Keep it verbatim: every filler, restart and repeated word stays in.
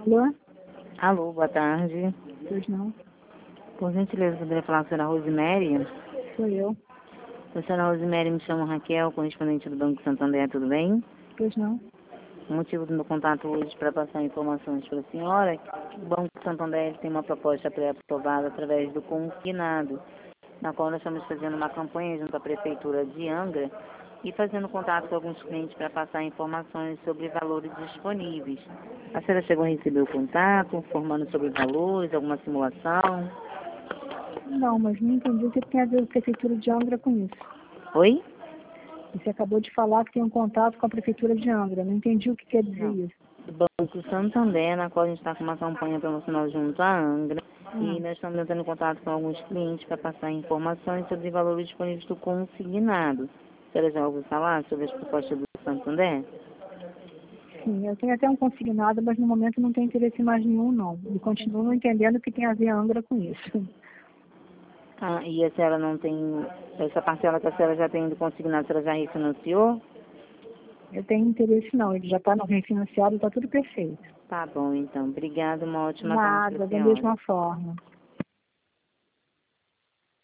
Alô? Alô, boa tarde. Pois não, Por gentileza, poderia falar com a senhora Rosemary? sou eu. A senhora Rosemary, me chamo Raquel, correspondente do Banco Santander, tudo bem? Pois não. O motivo do meu contato hoje para passar informações para a senhora é que o Banco Santander tem uma proposta pré-aprovada através do consignado, na qual nós estamos fazendo uma campanha junto à Prefeitura de Angra e fazendo contato com alguns clientes para passar informações sobre valores disponíveis. A senhora chegou a receber o contato, informando sobre valores, alguma simulação? Não, mas não entendi o que tem a ver a Prefeitura de Angra com isso. Oi? Você acabou de falar que tem um contato com a Prefeitura de Angra. Não entendi o que quer dizer Não. isso. Do Banco Santander, na qual a gente está com uma campanha promocional junto à Angra. Hum. E nós estamos entrando em contato com alguns clientes para passar informações sobre valores disponíveis do consignado. A senhora já ouviu falar sobre as propostas do Santander? Sim, eu tenho até um consignado, mas no momento não tenho interesse em mais nenhum, não. E continuo não entendendo o que tem a ver a Angra com isso. Ah, e a senhora não tem, essa parcela que a senhora já tem do consignado, a senhora já refinanciou? Eu tenho interesse não, ele já está no refinanciado, está tudo perfeito. Tá bom, então. Obrigada, uma ótima tarde para Nada, a da senhora. mesma forma.